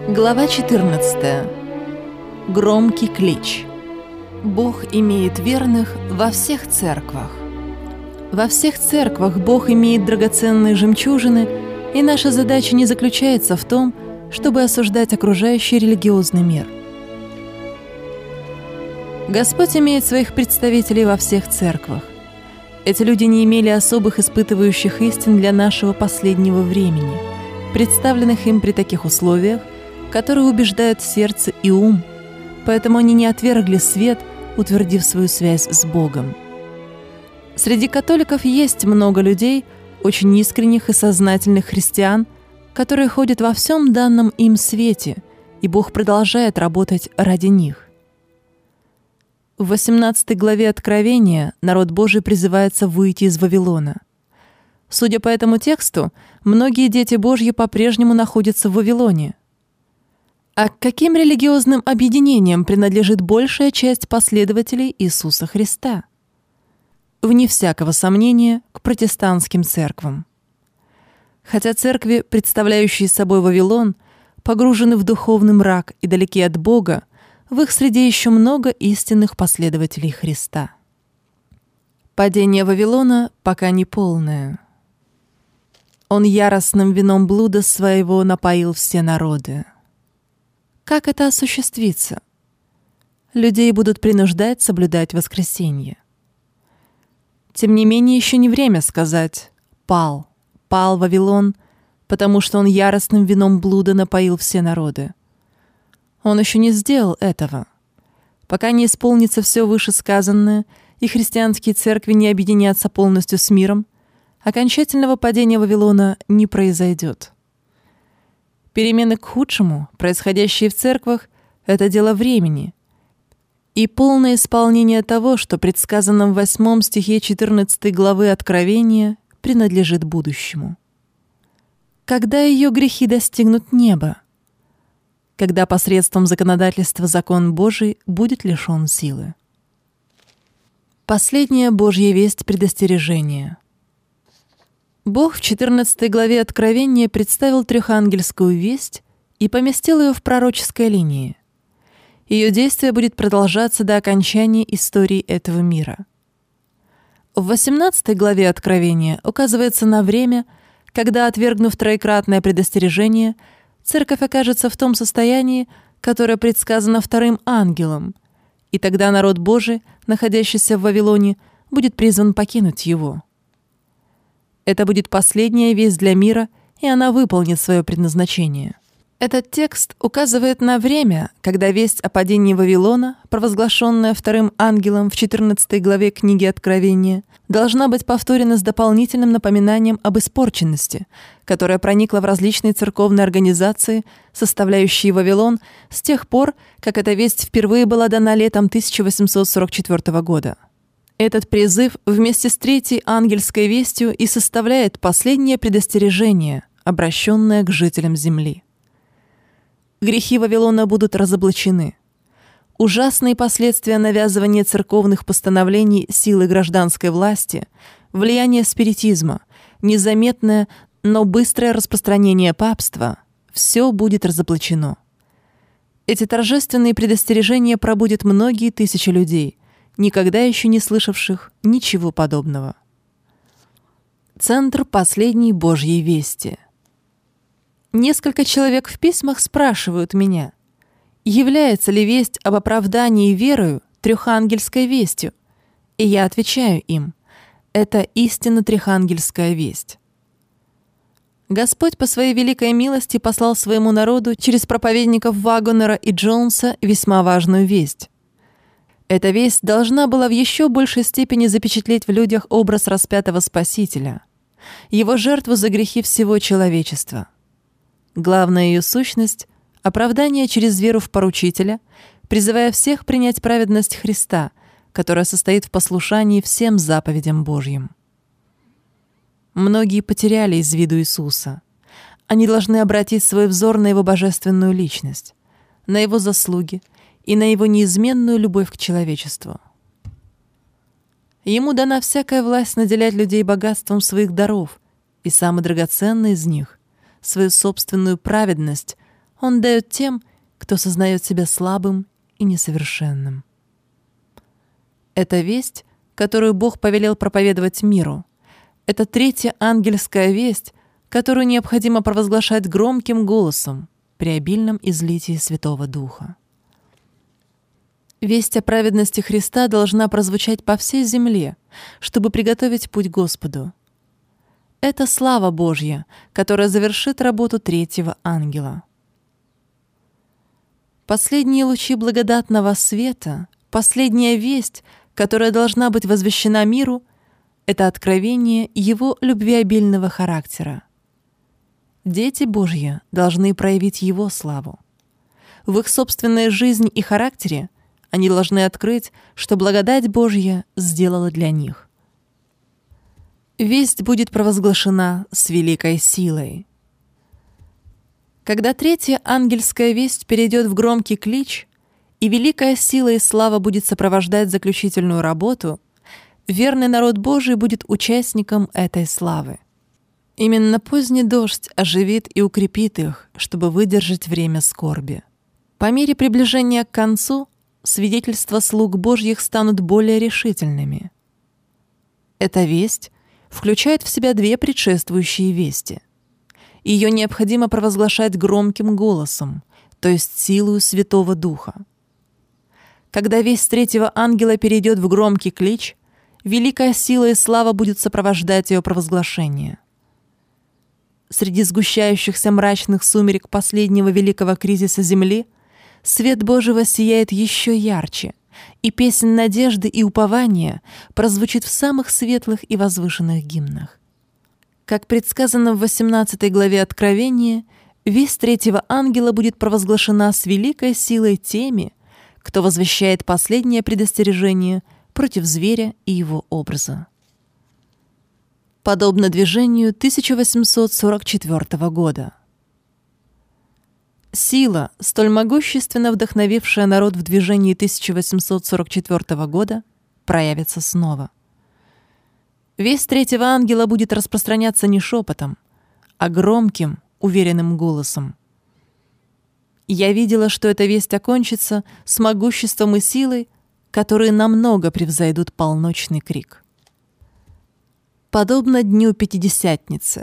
Глава 14. Громкий клич. Бог имеет верных во всех церквах. Во всех церквах Бог имеет драгоценные жемчужины, и наша задача не заключается в том, чтобы осуждать окружающий религиозный мир. Господь имеет своих представителей во всех церквах. Эти люди не имели особых испытывающих истин для нашего последнего времени, представленных им при таких условиях, которые убеждают сердце и ум, поэтому они не отвергли свет, утвердив свою связь с Богом. Среди католиков есть много людей, очень искренних и сознательных христиан, которые ходят во всем данном им свете, и Бог продолжает работать ради них. В 18 главе Откровения народ Божий призывается выйти из Вавилона. Судя по этому тексту, многие дети Божьи по-прежнему находятся в Вавилоне. А к каким религиозным объединениям принадлежит большая часть последователей Иисуса Христа? Вне всякого сомнения, к протестантским церквам. Хотя церкви, представляющие собой Вавилон, погружены в духовный мрак и далеки от Бога, в их среде еще много истинных последователей Христа. Падение Вавилона пока не полное. Он яростным вином блуда своего напоил все народы. Как это осуществится? Людей будут принуждать соблюдать воскресенье. Тем не менее, еще не время сказать «пал Вавилон», потому что он яростным вином блуда напоил все народы. Он еще не сделал этого. Пока не исполнится все вышесказанное, и христианские церкви не объединятся полностью с миром, окончательного падения Вавилона не произойдет. Перемены к худшему, происходящие в церквах, — это дело времени. И полное исполнение того, что предсказано в 8 стихе 14 главы Откровения, принадлежит будущему. Когда ее грехи достигнут неба? Когда посредством законодательства закон Божий будет лишен силы. Последняя Божья весть предостережения. Бог в 14 главе Откровения представил трехангельскую весть и поместил ее в пророческой линии. Ее действие будет продолжаться до окончания истории этого мира. В 18 главе Откровения указывается на время, когда, отвергнув троекратное предостережение, церковь окажется в том состоянии, которое предсказано вторым ангелом, и тогда народ Божий, находящийся в Вавилоне, будет призван покинуть его. Это будет последняя весть для мира, и она выполнит свое предназначение. Этот текст указывает на время, когда весть о падении Вавилона, провозглашенная вторым ангелом в 14 главе книги Откровения, должна быть повторена с дополнительным напоминанием об испорченности, которая проникла в различные церковные организации, составляющие Вавилон, с тех пор, как эта весть впервые была дана летом 1844 года. Этот призыв вместе с третьей ангельской вестью и составляет последнее предостережение, обращенное к жителям земли. Грехи Вавилона будут разоблачены. Ужасные последствия навязывания церковных постановлений силы гражданской власти, влияние спиритизма, незаметное, но быстрое распространение папства — все будет разоблачено. Эти торжественные предостережения пробудят многие тысячи людей, никогда еще не слышавших ничего подобного. Центр последней Божьей вести. Несколько человек в письмах спрашивают меня, является ли весть об оправдании верою трехангельской вестью, и я отвечаю им, это истинно трехангельская весть. Господь по своей великой милости послал своему народу через проповедников Вагонера и Джонса весьма важную весть. Эта весть должна была в еще большей степени запечатлеть в людях образ распятого Спасителя, его жертву за грехи всего человечества. Главная ее сущность — оправдание через веру в поручителя, призывая всех принять праведность Христа, которая состоит в послушании всем заповедям Божьим. Многие потеряли из виду Иисуса. Они должны обратить свой взор на Его божественную личность, на Его заслуги и на Его неизменную любовь к человечеству. Ему дана всякая власть наделять людей богатством своих даров, и самый драгоценный из них — свою собственную праведность Он дает тем, кто сознает себя слабым и несовершенным. Это весть, которую Бог повелел проповедовать миру. Это третья ангельская весть, которую необходимо провозглашать громким голосом при обильном излитии Святого Духа. Весть о праведности Христа должна прозвучать по всей земле, чтобы приготовить путь Господу. Это слава Божья, которая завершит работу третьего ангела. Последние лучи благодатного света, последняя весть, которая должна быть возвещена миру, это откровение Его любвеобильного характера. Дети Божьи должны проявить Его славу. В их собственной жизни и характере они должны открыть, что благодать Божья сделала для них. Весть будет провозглашена с великой силой. Когда третья ангельская весть перейдет в громкий клич, и великая сила и слава будет сопровождать заключительную работу, верный народ Божий будет участником этой славы. Именно поздний дождь оживит и укрепит их, чтобы выдержать время скорби. По мере приближения к концу свидетельства слуг Божьих станут более решительными. Эта весть включает в себя две предшествующие вести. Ее необходимо провозглашать громким голосом, то есть силою Святого Духа. Когда весть третьего ангела перейдет в громкий клич, великая сила и слава будет сопровождать ее провозглашение. Среди сгущающихся мрачных сумерек последнего великого кризиса Земли свет Божьего сияет еще ярче, и песнь надежды и упования прозвучит в самых светлых и возвышенных гимнах. Как предсказано в 18 главе Откровения, весть третьего ангела будет провозглашена с великой силой теми, кто возвещает последнее предостережение против зверя и его образа. Подобно движению 1844 года. Сила, столь могущественно вдохновившая народ в движении 1844 года, проявится снова. Весть третьего ангела будет распространяться не шепотом, а громким, уверенным голосом. Я видела, что эта весть окончится с могуществом и силой, которые намного превзойдут полночный крик. Подобно дню Пятидесятницы.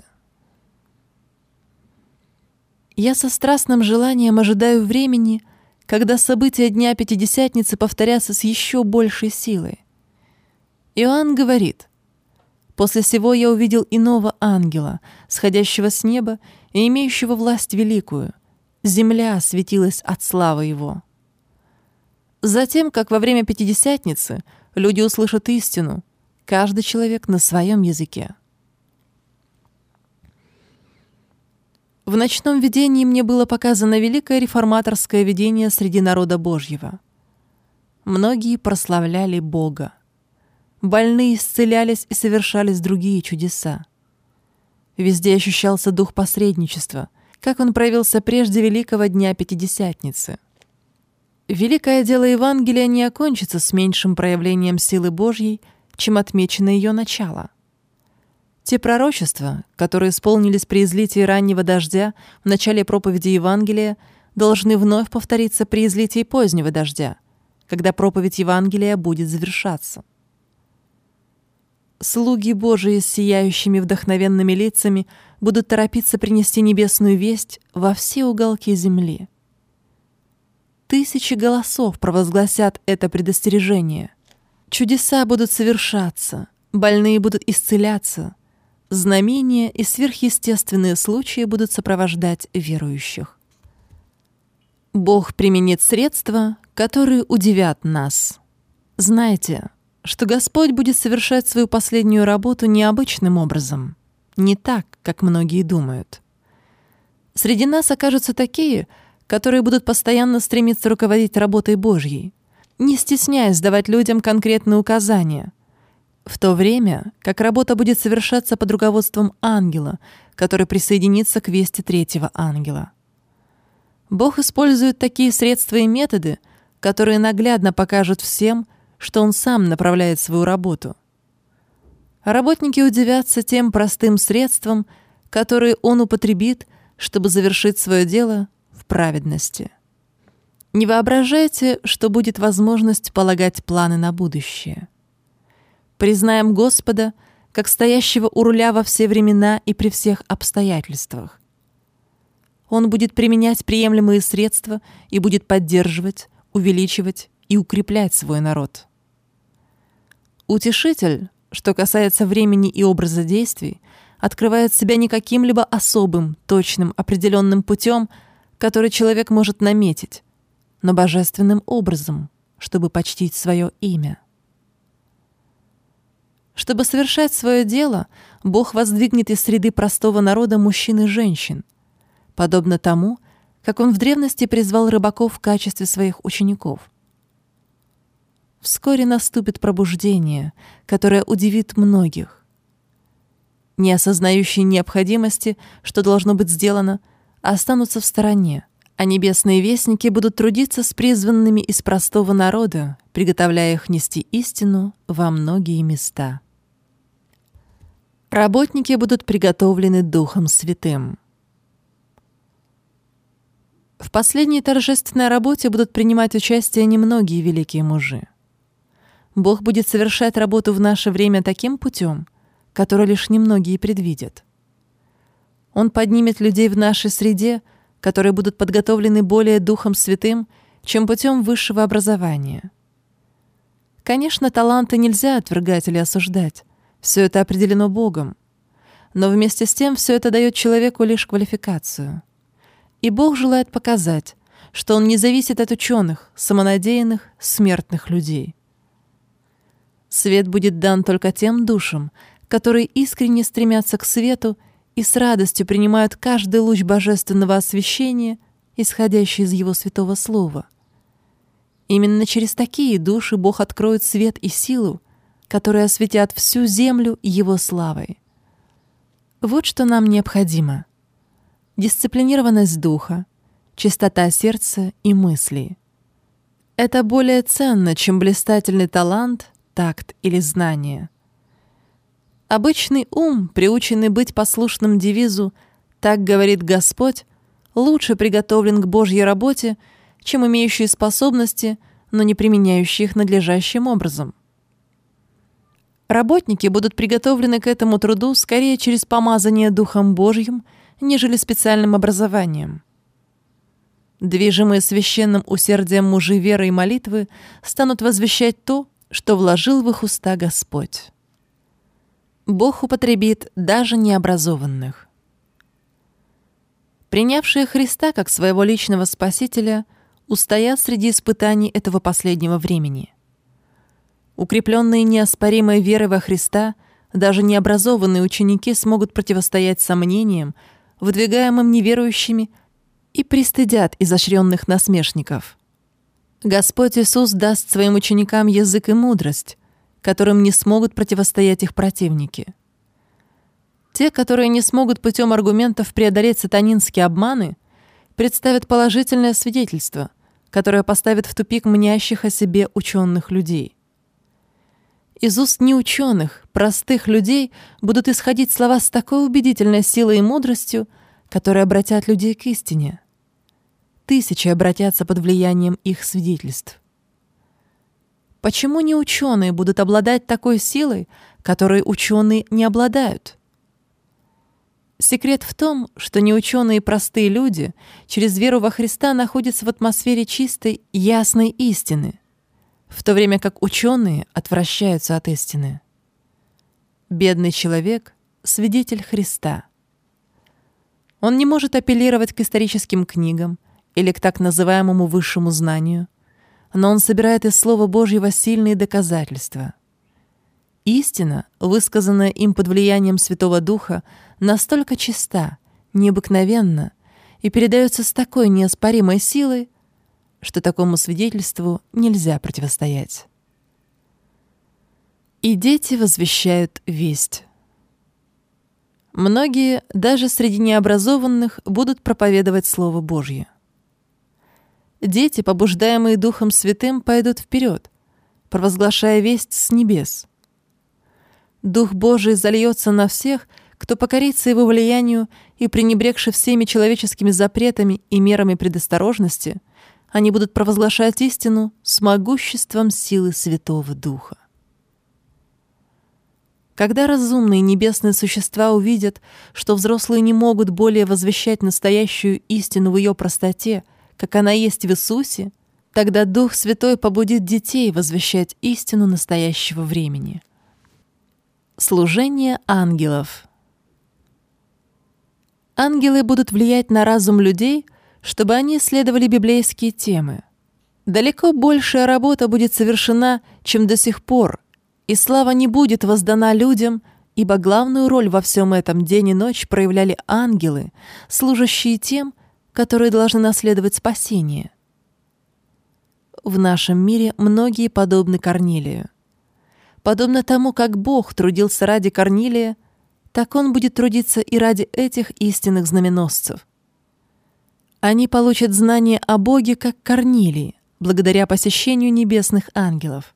Я со страстным желанием ожидаю времени, когда события Дня Пятидесятницы повторятся с еще большей силой. Иоанн говорит: «После сего я увидел иного ангела, сходящего с неба и имеющего власть великую. Земля светилась от славы его». Затем, как во время Пятидесятницы, люди услышат истину, каждый человек на своем языке. В ночном видении мне было показано великое реформаторское видение среди народа Божьего. Многие прославляли Бога. Больные исцелялись и совершались другие чудеса. Везде ощущался дух посредничества, как он проявился прежде великого дня Пятидесятницы. Великое дело Евангелия не окончится с меньшим проявлением силы Божьей, чем отмечено ее начало. Те пророчества, которые исполнились при излитии раннего дождя в начале проповеди Евангелия, должны вновь повториться при излитии позднего дождя, когда проповедь Евангелия будет завершаться. Слуги Божии с сияющими вдохновенными лицами будут торопиться принести небесную весть во все уголки земли. Тысячи голосов провозгласят это предостережение. Чудеса будут совершаться, больные будут исцеляться, знамения и сверхъестественные случаи будут сопровождать верующих. Бог применит средства, которые удивят нас. Знайте, что Господь будет совершать свою последнюю работу необычным образом, не так, как многие думают. Среди нас окажутся такие, которые будут постоянно стремиться руководить работой Божьей, не стесняясь давать людям конкретные указания, в то время как работа будет совершаться под руководством ангела, который присоединится к вести третьего ангела. Бог использует такие средства и методы, которые наглядно покажут всем, что Он сам направляет свою работу. Работники удивятся тем простым средствам, которые Он употребит, чтобы завершить свое дело в праведности. Не воображайте, что будет возможность полагать планы на будущее. Признаем Господа, как стоящего у руля во все времена и при всех обстоятельствах. Он будет применять приемлемые средства и будет поддерживать, увеличивать и укреплять свой народ. Утешитель, что касается времени и образа действий, открывает себя не каким-либо особым, точным, определенным путем, который человек может наметить, но божественным образом, чтобы почтить свое имя. Чтобы совершать свое дело, Бог воздвигнет из среды простого народа мужчин и женщин, подобно тому, как Он в древности призвал рыбаков в качестве своих учеников. Вскоре наступит пробуждение, которое удивит многих. Не осознающие необходимости, что должно быть сделано, останутся в стороне, а небесные вестники будут трудиться с призванными из простого народа, приготовляя их нести истину во многие места. Работники будут приготовлены Духом Святым. В последней торжественной работе будут принимать участие немногие великие мужи. Бог будет совершать работу в наше время таким путем, который лишь немногие предвидят. Он поднимет людей в нашей среде, которые будут подготовлены более Духом Святым, чем путем высшего образования. Конечно, таланты нельзя отвергать или осуждать. Все это определено Богом. Но вместе с тем все это дает человеку лишь квалификацию. И Бог желает показать, что Он не зависит от ученых, самонадеянных, смертных людей. Свет будет дан только тем душам, которые искренне стремятся к свету и с радостью принимают каждый луч божественного освещения, исходящий из Его святого слова. Именно через такие души Бог откроет свет и силу, которые осветят всю землю Его славой. Вот что нам необходимо: дисциплинированность духа, чистота сердца и мыслей. Это более ценно, чем блистательный талант, такт или знание. Обычный ум, приученный быть послушным девизу «Так говорит Господь», лучше приготовлен к Божьей работе, чем имеющие способности, но не применяющие их надлежащим образом. Работники будут приготовлены к этому труду скорее через помазание Духом Божьим, нежели специальным образованием. Движимые священным усердием мужи веры и молитвы станут возвещать то, что вложил в их уста Господь. Бог употребит даже необразованных. Принявшие Христа как своего личного Спасителя устоят среди испытаний этого последнего времени. Укрепленные неоспоримой верой во Христа, даже необразованные ученики смогут противостоять сомнениям, выдвигаемым неверующими, и пристыдят изощренных насмешников. Господь Иисус даст своим ученикам язык и мудрость, которым не смогут противостоять их противники. Те, которые не смогут путем аргументов преодолеть сатанинские обманы, представят положительное свидетельство, которое поставит в тупик мнящих о себе ученых людей. Из уст неученых, простых людей будут исходить слова с такой убедительной силой и мудростью, которые обратят людей к истине. Тысячи обратятся под влиянием их свидетельств. Почему не ученые будут обладать такой силой, которой ученые не обладают? Секрет в том, что неученые простые люди через веру во Христа находятся в атмосфере чистой, ясной истины, в то время как ученые отвращаются от истины. Бедный человек — свидетель Христа. Он не может апеллировать к историческим книгам или к так называемому высшему знанию, но он собирает из Слова Божьего сильные доказательства. Истина, высказанная им под влиянием Святого Духа, настолько чиста, необыкновенна и передается с такой неоспоримой силой, что такому свидетельству нельзя противостоять. И дети возвещают весть. Многие, даже среди необразованных, будут проповедовать Слово Божье. Дети, побуждаемые Духом Святым, пойдут вперед, провозглашая весть с небес. Дух Божий зальется на всех, кто покорится его влиянию и, пренебрегши всеми человеческими запретами и мерами предосторожности, они будут провозглашать истину с могуществом силы Святого Духа. Когда разумные небесные существа увидят, что взрослые не могут более возвещать настоящую истину в ее простоте, как она есть в Иисусе, тогда Дух Святой побудит детей возвещать истину настоящего времени. Служение ангелов. Ангелы будут влиять на разум людей, чтобы они исследовали библейские темы. Далеко большая работа будет совершена, чем до сих пор, и слава не будет воздана людям, ибо главную роль во всем этом день и ночь проявляли ангелы, служащие тем, которые должны наследовать спасение. В нашем мире многие подобны Корнилию. Подобно тому, как Бог трудился ради Корнилия, так Он будет трудиться и ради этих истинных знаменосцев. Они получат знание о Боге, как Корнилий, благодаря посещению небесных ангелов.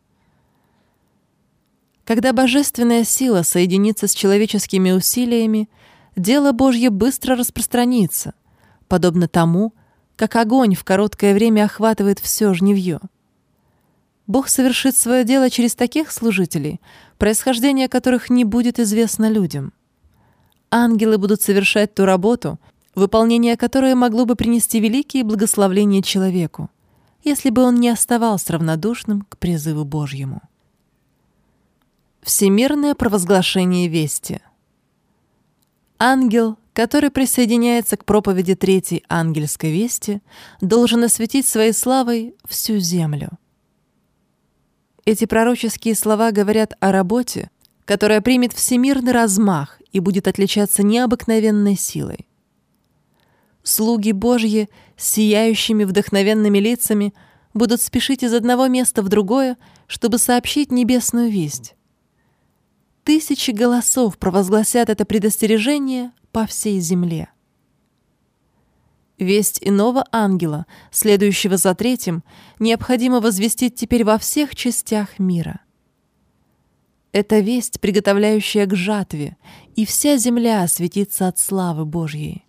Когда божественная сила соединится с человеческими усилиями, дело Божье быстро распространится, подобно тому, как огонь в короткое время охватывает все жнивье. Бог совершит свое дело через таких служителей, происхождение которых не будет известно людям. Ангелы будут совершать ту работу, выполнение которой могло бы принести великие благословения человеку, если бы он не оставался равнодушным к призыву Божьему. Всемирное провозглашение вести. Ангел, который присоединяется к проповеди третьей ангельской вести, должен осветить своей славой всю землю. Эти пророческие слова говорят о работе, которая примет всемирный размах и будет отличаться необыкновенной силой. Слуги Божьи с сияющими вдохновенными лицами будут спешить из одного места в другое, чтобы сообщить небесную весть. Тысячи голосов провозгласят это предостережение по всей земле. Весть иного ангела, следующего за третьим, необходимо возвестить теперь во всех частях мира. Это весть, приготовляющая к жатве, и вся земля осветится от славы Божьей.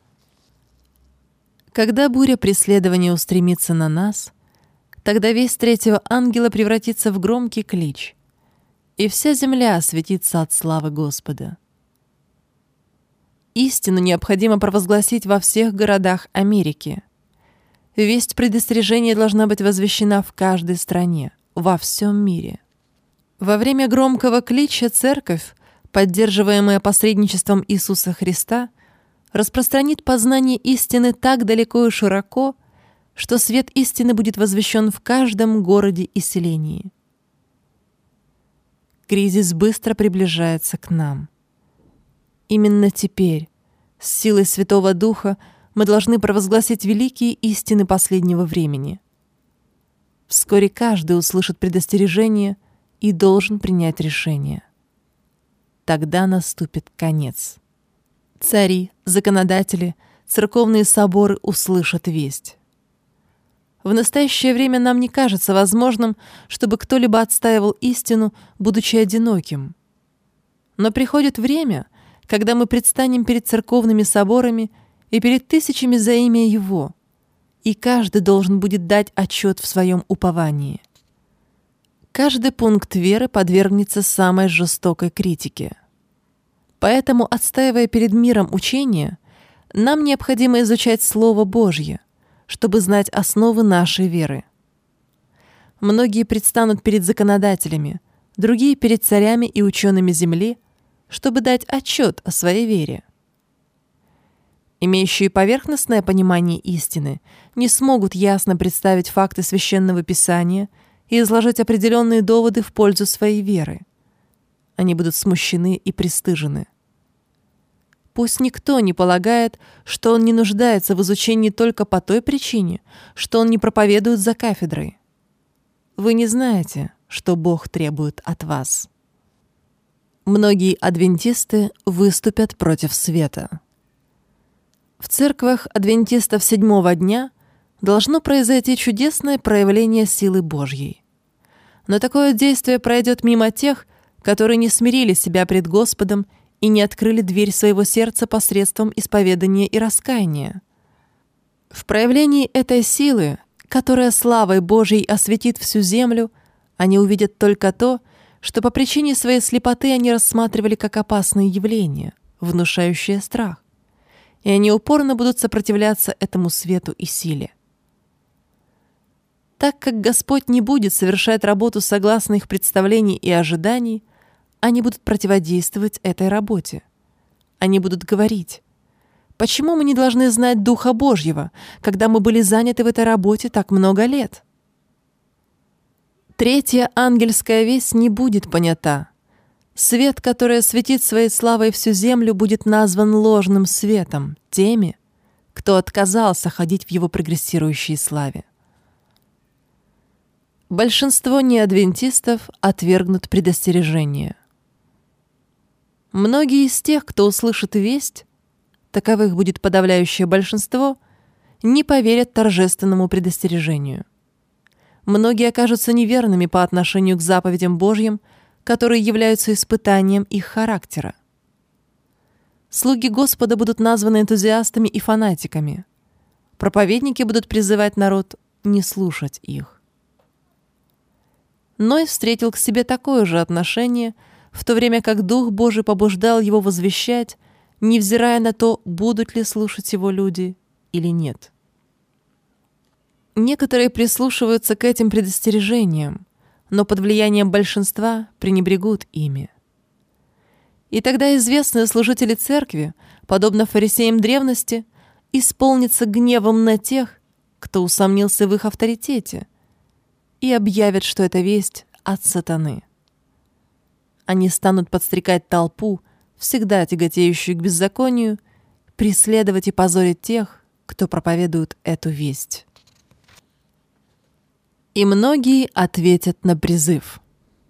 Когда буря преследования устремится на нас, тогда весть третьего ангела превратится в громкий клич, и вся земля осветится от славы Господа. Истину необходимо провозгласить во всех городах Америки. Весть предостережения должна быть возвещена в каждой стране, во всем мире. Во время громкого клича церковь, поддерживаемая посредничеством Иисуса Христа, распространит познание истины так далеко и широко, что свет истины будет возвещен в каждом городе и селении. Кризис быстро приближается к нам. Именно теперь, с силой Святого Духа, мы должны провозгласить великие истины последнего времени. Вскоре каждый услышит предостережение и должен принять решение. Тогда наступит конец. Цари, законодатели, церковные соборы услышат весть. В настоящее время нам не кажется возможным, чтобы кто-либо отстаивал истину, будучи одиноким. Но приходит время, когда мы предстанем перед церковными соборами и перед тысячами за имя Его, и каждый должен будет дать отчет в своем уповании. Каждый пункт веры подвергнется самой жестокой критике. Поэтому, отстаивая перед миром учение, нам необходимо изучать Слово Божье, чтобы знать основы нашей веры. Многие предстанут перед законодателями, другие перед царями и учеными земли, чтобы дать отчет о своей вере. Имеющие поверхностное понимание истины не смогут ясно представить факты Священного Писания и изложить определенные доводы в пользу своей веры. Они будут смущены и пристыжены. Пусть никто не полагает, что он не нуждается в изучении только по той причине, что он не проповедует за кафедрой. Вы не знаете, что Бог требует от вас. Многие адвентисты выступят против света. В церквах адвентистов седьмого дня должно произойти чудесное проявление силы Божьей. Но такое действие пройдет мимо тех, которые не смирили себя пред Господом и не открыли дверь своего сердца посредством исповедания и раскаяния. В проявлении этой силы, которая славой Божьей осветит всю землю, они увидят только то, что по причине своей слепоты они рассматривали как опасное явление, внушающее страх, и они упорно будут сопротивляться этому свету и силе. Так как Господь не будет совершать работу согласно их представлений и ожиданий, они будут противодействовать этой работе. Они будут говорить: «Почему мы не должны знать Духа Божьего, когда мы были заняты в этой работе так много лет?» Третья ангельская весть не будет понята. Свет, который осветит своей славой всю землю, будет назван ложным светом теми, кто отказался ходить в его прогрессирующей славе. Большинство неадвентистов отвергнут предостережение. Многие из тех, кто услышит весть, таковых будет подавляющее большинство, не поверят торжественному предостережению. Многие окажутся неверными по отношению к заповедям Божьим, которые являются испытанием их характера. Слуги Господа будут названы энтузиастами и фанатиками. Проповедники будут призывать народ не слушать их. Ной встретил к себе такое же отношение, в то время как Дух Божий побуждал его возвещать, невзирая на то, будут ли слушать его люди или нет. Некоторые прислушиваются к этим предостережениям, но под влиянием большинства пренебрегут ими. И тогда известные служители церкви, подобно фарисеям древности, исполнятся гневом на тех, кто усомнился в их авторитете, и объявят, что эта весть от сатаны. Они станут подстрекать толпу, всегда тяготеющую к беззаконию, преследовать и позорить тех, кто проповедует эту весть. И многие ответят на призыв.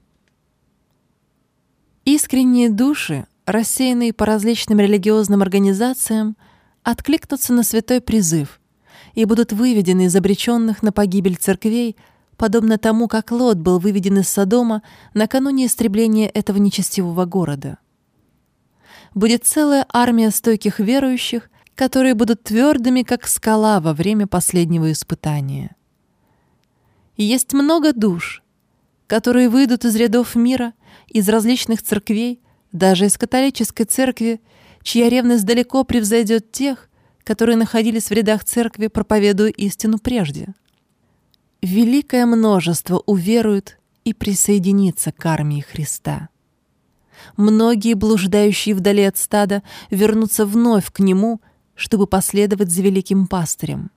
Искренние души, рассеянные по различным религиозным организациям, откликнутся на святой призыв и будут выведены из обреченных на погибель церквей, подобно тому, как Лот был выведен из Содома накануне истребления этого нечестивого города. Будет целая армия стойких верующих, которые будут твердыми, как скала во время последнего испытания. И есть много душ, которые выйдут из рядов мира, из различных церквей, даже из католической церкви, чья ревность далеко превзойдет тех, которые находились в рядах церкви, проповедуя истину прежде. Великое множество уверует и присоединится к армии Христа. Многие, блуждающие вдали от стада, вернутся вновь к Нему, чтобы последовать за великим пастырем.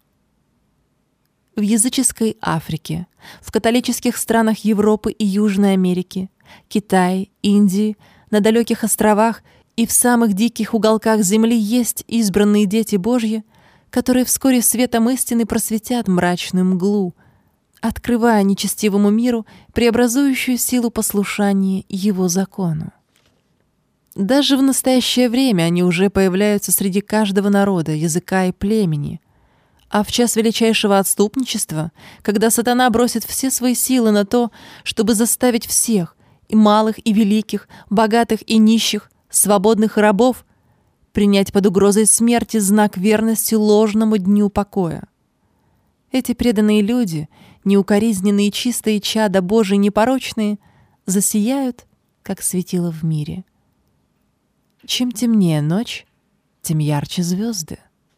В языческой Африке, в католических странах Европы и Южной Америки, Китае, Индии, на далеких островах и в самых диких уголках земли есть избранные дети Божьи, которые вскоре светом истины просветят мрачную мглу, открывая нечестивому миру преобразующую силу послушания Его закону. Даже в настоящее время они уже появляются среди каждого народа, языка и племени, а в час величайшего отступничества, когда сатана бросит все свои силы на то, чтобы заставить всех, и малых, и великих, богатых и нищих, свободных и рабов, принять под угрозой смерти знак верности ложному дню покоя. Эти преданные люди, неукоризненные, чистые чада Божии непорочные, засияют, как светило в мире. Чем темнее ночь, тем ярче звезды.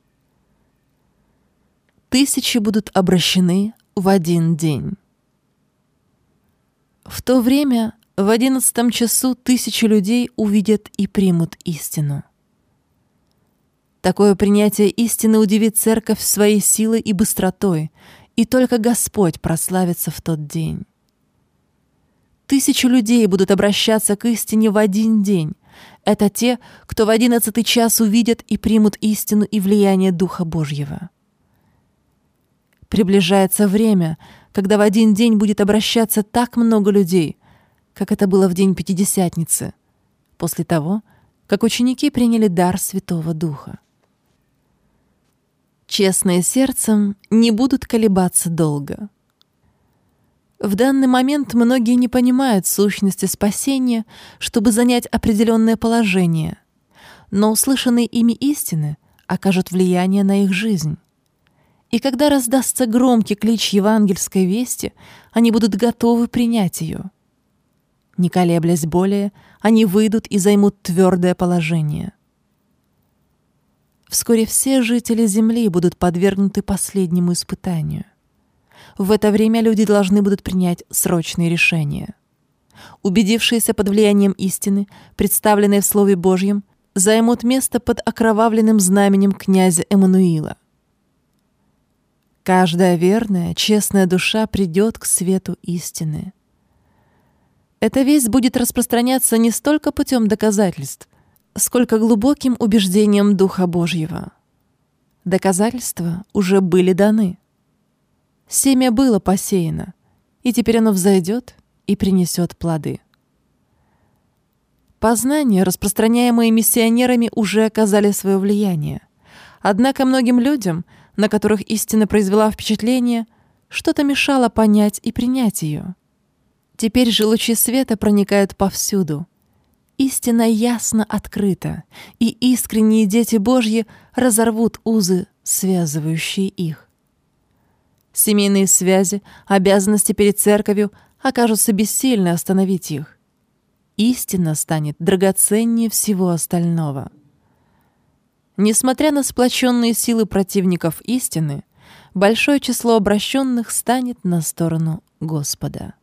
Тысячи будут обращены в один день. В то время, в 11 часу, 1000 людей увидят и примут истину. Такое принятие истины удивит церковь своей силой и быстротой, и только Господь прославится в тот день. 1000 людей будут обращаться к истине в один день. Это те, кто в 11 час увидят и примут истину и влияние Духа Божьего. Приближается время, когда в один день будет обращаться так много людей, как это было в день Пятидесятницы, после того, как ученики приняли дар Святого Духа. Честные сердцем не будут колебаться долго. В данный момент многие не понимают сущности спасения, чтобы занять определенное положение, но услышанные ими истины окажут влияние на их жизнь. И когда раздастся громкий клич евангельской вести, они будут готовы принять ее. Не колеблясь более, они выйдут и займут твердое положение. Вскоре все жители земли будут подвергнуты последнему испытанию. В это время люди должны будут принять срочные решения. Убедившиеся под влиянием истины, представленной в Слове Божьем, займут место под окровавленным знаменем князя Эммануила. Каждая верная, честная душа придет к свету истины. Эта весть будет распространяться не столько путем доказательств, сколько глубоким убеждением Духа Божьего. Доказательства уже были даны. Семя было посеяно, и теперь оно взойдет и принесет плоды. Познания, распространяемые миссионерами, уже оказали свое влияние. Однако многим людям, на которых истина произвела впечатление, что-то мешало понять и принять ее. Теперь же лучи света проникают повсюду. Истина ясно открыта, и искренние дети Божьи разорвут узы, связывающие их. Семейные связи, обязанности перед церковью окажутся бессильны остановить их. Истина станет драгоценнее всего остального. Несмотря на сплоченные силы противников истины, большое число обращенных станет на сторону Господа.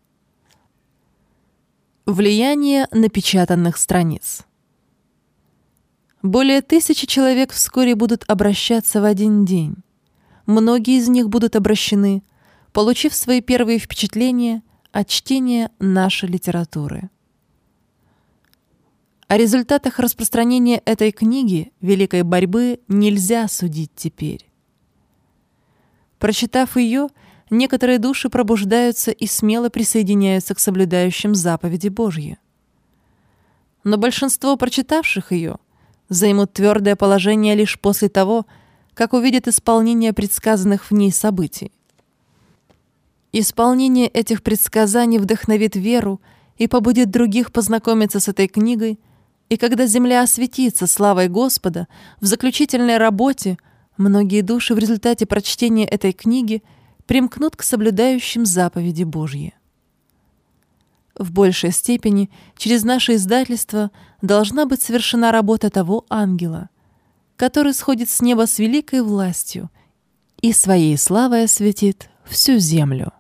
Влияние напечатанных страниц. Более 1000 человек вскоре будут обращаться в один день. Многие из них будут обращены, получив свои первые впечатления от чтения нашей литературы. О результатах распространения этой книги «Великой борьбы» нельзя судить теперь. Прочитав ее, некоторые души пробуждаются и смело присоединяются к соблюдающим заповеди Божьи. Но большинство прочитавших ее займут твердое положение лишь после того, как увидят исполнение предсказанных в ней событий. Исполнение этих предсказаний вдохновит веру и побудит других познакомиться с этой книгой, и когда земля осветится славой Господа, в заключительной работе многие души в результате прочтения этой книги примкнут к соблюдающим заповеди Божьи. В большей степени через наше издательство должна быть совершена работа того ангела, который сходит с неба с великой властью и своей славой осветит всю землю.